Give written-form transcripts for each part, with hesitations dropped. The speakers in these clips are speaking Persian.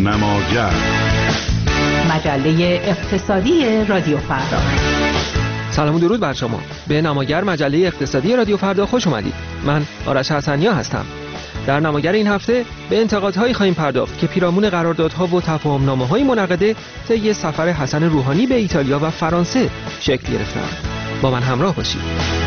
نماگر، مجله اقتصادی رادیو فردا. سلام و درود بر شما. به نماگر مجله اقتصادی رادیو فردا خوش اومدید. من آرش حسنیا هستم. در نماگر این هفته به انتقادهایی خواهیم پرداخت که پیرامون قراردادها و تفاهم‌نامه‌های منعقده طی سفر حسن روحانی به ایتالیا و فرانسه شکل گرفتند. با من همراه باشید.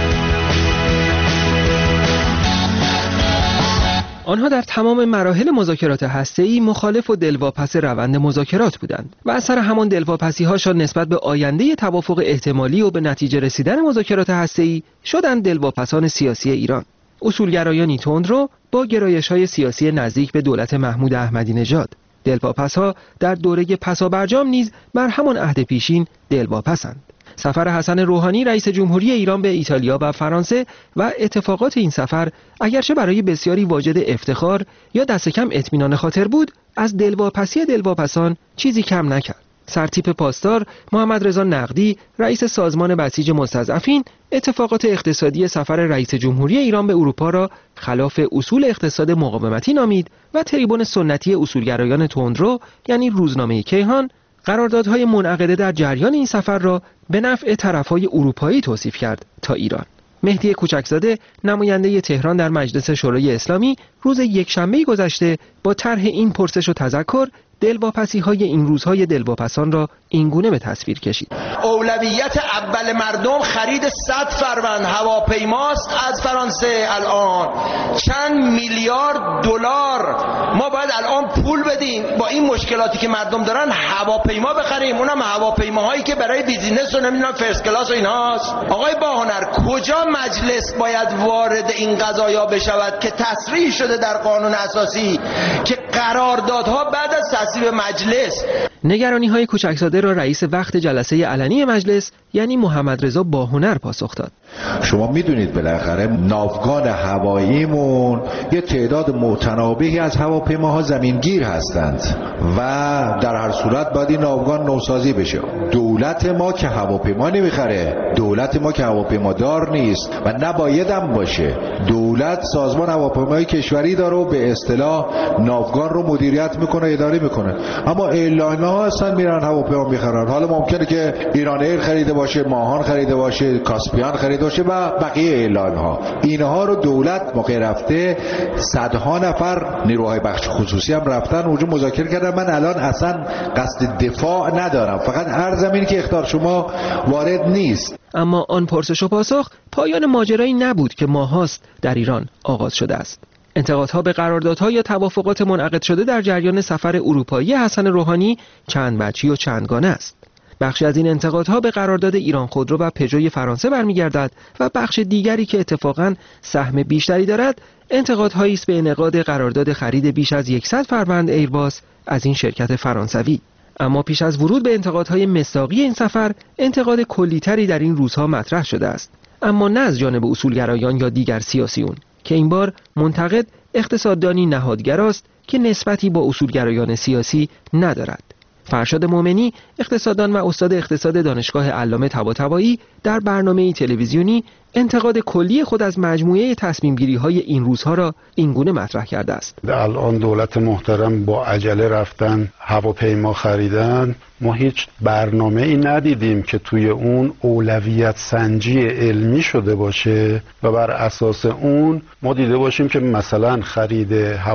آنها در تمام مراحل مذاکرات هسته‌ای مخالف و دلواپس روند مذاکرات بودند و اثر همان دلواپسی‌هاشان نسبت به آینده توافق احتمالی و به نتیجه رسیدن مذاکرات هسته‌ای شدند دلواپسان سیاسی ایران. اصولگرایانی تندرو با گرایش‌های سیاسی نزدیک به دولت محمود احمدی نژاد. دلواپس‌ها در دوره پسابرجام نیز بر همان عهد پیشین دلواپسند. سفر حسن روحانی رئیس جمهوری ایران به ایتالیا و فرانسه و اتفاقات این سفر اگرچه برای بسیاری واجد افتخار یا دست کم اطمینان خاطر بود، از دلواپسی دلواپسان چیزی کم نکرد. سرتیپ پاسدار محمد رضا نقدی رئیس سازمان بسیج مستضعفین اتفاقات اقتصادی سفر رئیس جمهوری ایران به اروپا را خلاف اصول اقتصاد مقاومتی نامید و تریبون سنتی اصولگرایان تندرو یعنی روزنامه کیهان قراردادهای منعقده در جریان این سفر را به نفع طرفهای اروپایی توصیف کرد تا ایران. مهدی کوچکزاده نماینده تهران در مجلس شورای اسلامی روز یکشنبه گذشته با طرح این پرسش و تذکر دلواپسی‌های این روزهای دلواپسان را اینگونه به تصویر کشید. اولویت اول مردم خرید 100 فروند هواپیماست از فرانسه. الان چند میلیارد دلار ما باید الان پول بدیم با این مشکلاتی که مردم دارن هواپیما بخریم، اونم هواپیماهایی که برای بیزینس و نمیدونم فرست کلاس و اینهاست. آقای باهنر، کجا مجلس باید وارد این قضایا بشود که تصریح شده در قانون اساسی که قراردادها بعد از تصویب مجلس؟ نگرانی‌های کوچکزاده را رئیس وقت جلسه علنی مجلس یعنی محمد رضا باهنر پاسخ داد. شما میدونید بالاخره ناوگان هواییمون یه تعداد متناوبی از هواپیماها زمینگیر هستند و در هر صورت باید این ناوگان نوسازی بشه. دولت ما که هواپیما نمیخره، دولت ما که هواپیمادار نیست و نباید هم باشه. دولت سازمان هواپیمای کشوری داره و به اصطلاح ناوگان رو مدیریت میکنه، اداره میکنه. اما ایرلاین‌ها هستن میرن هواپیما میخرن. حالا ممکنه که ایران ایر خریده باشه، ماهان خریده باشه، کاسپیان خریده باشه و بقیه ایرلاین‌ها. اینها رو دولت موقع رفته صدها نفر نیروهای بخش خصوصی هم رفتن اونجا مذاکره کردن. من الان اصلا قصد دفاع ندارم، فقط عرضم اینه که اخطار شما وارد نیست. اما آن پرسش و پاسخ پایان ماجرایی نبود که ماهاست در ایران آغاز شده است. انتقادها به قراردادها یا توافقات منعقد شده در جریان سفر اروپایی حسن روحانی چند وجهی و چندگانه است. بخشی از این انتقادها به قرارداد ایران خودرو و پژوی فرانسه برمیگردد و بخش دیگری که اتفاقاً سهم بیشتری دارد انتقادهایی است به انعقاد قرارداد خرید بیش از 100 فروند ایرباس از این شرکت فرانسوی. اما پیش از ورود به انتقادهای مصداقی این سفر، انتقاد کلی‌تری در این روزها مطرح شده است، اما نه از جانب اصولگرایان یا دیگر سیاسیون که این بار منتقد اقتصاددانی نهادگراست که نسبتی با اصولگرایان سیاسی ندارد. فرشاد مومنی اقتصاددان و استاد اقتصاد دانشگاه علامه طباطبایی در برنامه تلویزیونی انتقاد کلی خود از مجموعه تصمیم‌گیری‌های این روزها را اینگونه مطرح کرده است. الان دولت محترم با عجله رفتن هواپیما خریدن. ما هیچ برنامه‌ای ندیدیم که توی اون اولویت سنجی علمی شده باشه و بر اساس اون ما دیده باشیم که مثلا خرید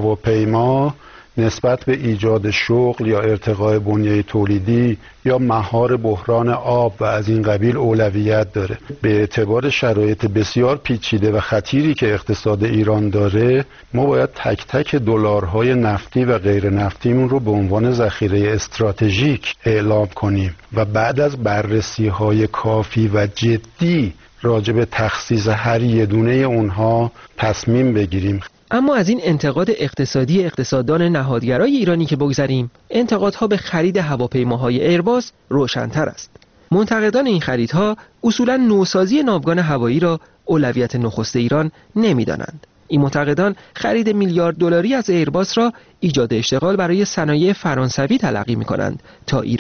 هواپیما نسبت به ایجاد شغل یا ارتقاء بنیه تولیدی یا مهار بحران آب و از این قبیل اولویت داره. به اعتبار شرایط بسیار پیچیده و خطیری که اقتصاد ایران داره، ما باید تک تک دلارهای نفتی و غیر نفتیمون رو به عنوان ذخیره استراتژیک اعلام کنیم و بعد از بررسی‌های کافی و جدی راجع به تخصیص هر یه دونه اونها تصمیم بگیریم. اما از این انتقاد اقتصادی اقتصاددان نهادگرای ایرانی که بگذریم، انتقادها به خرید هواپیماهای ایرباس روشن‌تر است. منتقدان این خریدها اصولاً نوسازی ناوگان هوایی را اولویت نخست ایران نمی‌دانند. این معتقدان خرید میلیارد دلاری از ایرباس را ایجاد اشتغال برای صنایع فرانسوی تلقی می‌کنند تا ایران.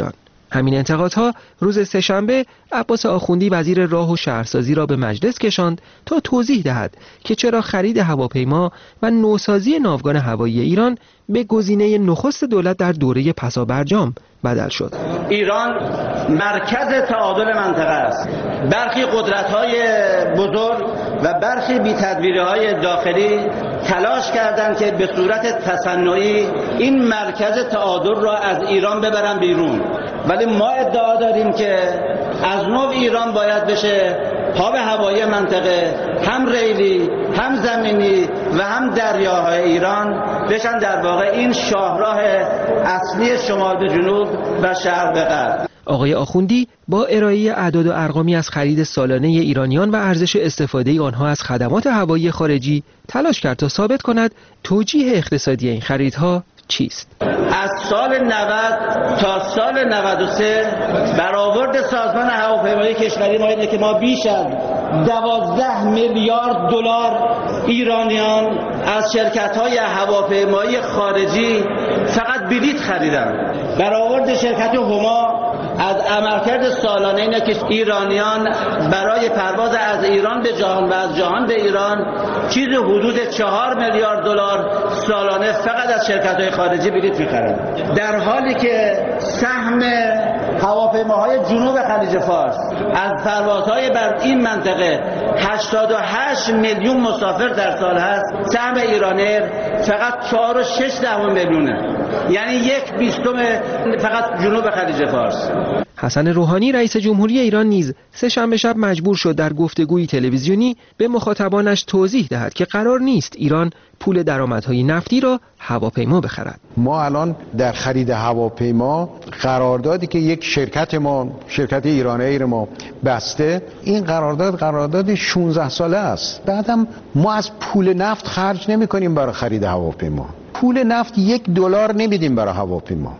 همین انتقادها روز سه‌شنبه عباس آخوندی وزیر راه و شهرسازی را به مجلس کشاند تا توضیح دهد که چرا خرید هواپیما و نوسازی ناوگان هوایی ایران به گزینه نخست دولت در دوره پسابرجام بدل شد. ایران مرکز تعادل منطقه است. برخی قدرت‌های بزرگ و برخی بی‌تدبیری‌های داخلی تلاش کردند که به صورت تصنعی این مرکز تعادل را از ایران ببرن بیرون، ولی ما ادعا داریم که از نو ایران باید بشه هاب هوایی منطقه، هم ریلی، هم زمینی و هم دریاهای ایران بشن در واقع این شاهراه اصلی شمال به جنوب و شرق به غرب. آقای آخوندی با ارائه اعداد و ارقامی از خرید سالانه ایرانیان و ارزش استفاده آنها از خدمات هوایی خارجی تلاش کرد تا ثابت کند توجیه اقتصادی این خریدها چیست؟ از سال 90 تا سال 93 برآورد سازمان هواپیمایی کشوری ما اینه که ما بیش از 12 میلیارد دلار ایرانیان از شرکت‌های هواپیمایی خارجی فقط بلیط خریدن. برآورد شرکت هما از عملکرد سالانه اینه که ایرانیان برای پرواز از ایران به جهان و از جهان به ایران چیز حدود 4 میلیارد دلار سالانه فقط از شرکت‌های خارجی بلیط می‌خرند، در حالی که سهم هواپیماهای جنوب خلیج فارس از پروازهای بر این منطقه 88 میلیون مسافر در سال هست، سهم ایرانیر فقط 4.6 میلیونه، یعنی 1/20 فقط جنوب خلیج فارس. حسن روحانی رئیس جمهوری ایران نیز سه‌شنبه شب مجبور شد در گفتگوی تلویزیونی به مخاطبانش توضیح دهد که قرار نیست ایران پول درآمدهای نفتی را هواپیما بخرد. ما الان در خرید هواپیما قراردادی که یک شرکت ایران ایر ما بسته، این قرارداد 16 ساله است. بعدم ما از پول نفت خرج نمی کنیم برای خرید هواپیما. پول نفت $1 نمیدیم برای هواپیما.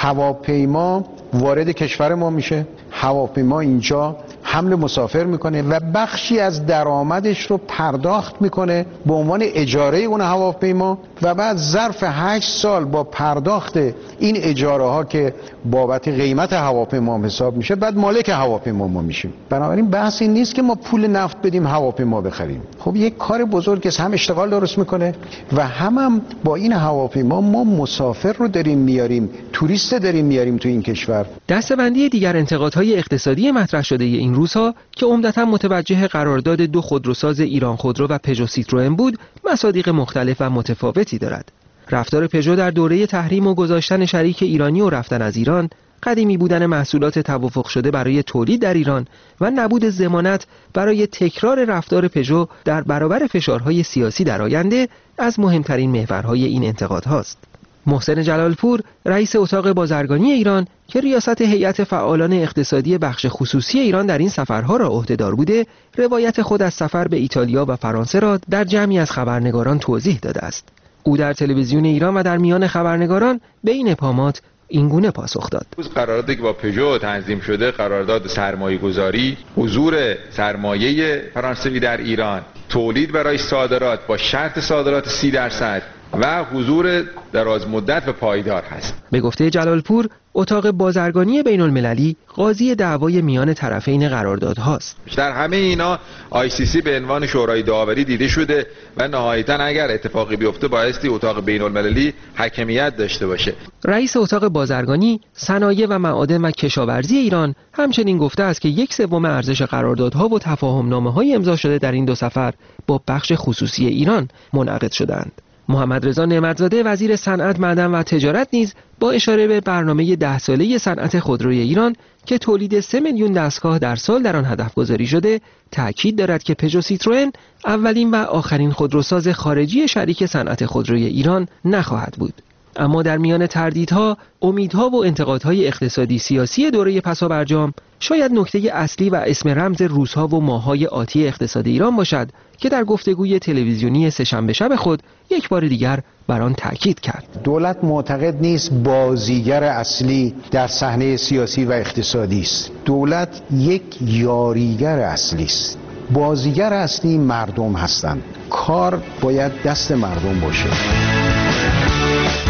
هواپیما وارد کشور ما میشه، هواپیما اینجا حمل مسافر میکنه و بخشی از درآمدش رو پرداخت میکنه به عنوان اجاره اون هواپیما و بعد ظرف 8 سال با پرداخت این اجاره ها که بابت قیمت هواپیما حساب میشه، بعد مالک هواپیما ما میشیم. بنابراین بحث این نیست که ما پول نفت بدیم هواپیما بخریم. خب یک کار بزرگ است، هم اشتغال درست میکنه و هم با این هواپیما ما مسافر رو داریم میاریم، توریست داریم میاریم تو این کشور. دسته‌بندی دیگر انتقادهای اقتصادی مطرح شده این روزها که عمدتاً متوجه قرارداد دو خودروساز ایران خودرو و پژو سیتروئن بود، مصادیق مختلف و متفاوتی دارد. رفتار پژو در دوره تحریم و گذاشتن شریک ایرانی و رفتن از ایران، قدیمی بودن محصولات توافق شده برای تولید در ایران و نبود ضمانت برای تکرار رفتار پژو در برابر فشارهای سیاسی در آینده از مهمترین محورهای این انتقادهاست. محسن جلالپور رئیس اتاق بازرگانی ایران که ریاست هیئت فعالان اقتصادی بخش خصوصی ایران در این سفرها را عهده‌دار بوده، روایت خود از سفر به ایتالیا و فرانسه را در جمعی از خبرنگاران توضیح داده است. او در تلویزیون ایران و در میان خبرنگاران به این ابهامات اینگونه پاسخ داد: قراردادی که با پژو تنظیم شده، قرارداد سرمایه‌گذاری، حضور سرمایه فرانسوی در ایران، تولید برای صادرات با شرط صادرات 30% و حضور دراز مدت و پایدار هست. به گفته جلالپور، اتاق بازرگانی بین المللی قاضی دعوای میان طرفین قراردادهاست. در همه اینا ICC به عنوان شورای داوری دیده شده و نهایتاً اگر اتفاقی بیفته بایستی اتاق بین المللی حکمیت داشته باشه. رئیس اتاق بازرگانی، صنایع و معادن و کشاورزی ایران همچنین گفته است که 1/3 ارزش قراردادها و تفاهم‌نامه‌های امضا شده در این دو سفر با بخش خصوصی ایران منعقد شدند. محمد رضا نعمتزاده وزیر صنعت، معدن و تجارت نیز با اشاره به برنامه 10 ساله صنعت خودروی ایران که تولید 3 میلیون دستگاه در سال در آن هدف گذاری شده، تأکید دارد که پژو سیتروئن اولین و آخرین خودروساز خارجی شریک صنعت خودروی ایران نخواهد بود. اما در میان تردیدها، امیدها و انتقادهای اقتصادی سیاسی دوره پسابرجام، شاید نکته اصلی و اسم رمز روزها و ماه‌های آتی اقتصاد ایران باشد که در گفتگوی تلویزیونی سه‌شنبه شب خود یک بار دیگر بر آن تاکید کرد. دولت معتقد نیست بازیگر اصلی در صحنه سیاسی و اقتصادی است. دولت یک یاریگر اصلی است. بازیگر اصلی مردم هستند. کار باید دست مردم باشه.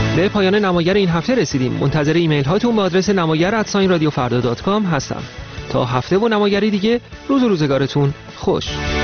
به پایان نمایر این هفته رسیدیم. منتظر ایمیل هاتون به آدرس نمایر@radiofarda.com هستم. تا هفته و نمایری دیگه، روز و روزگارتون خوش.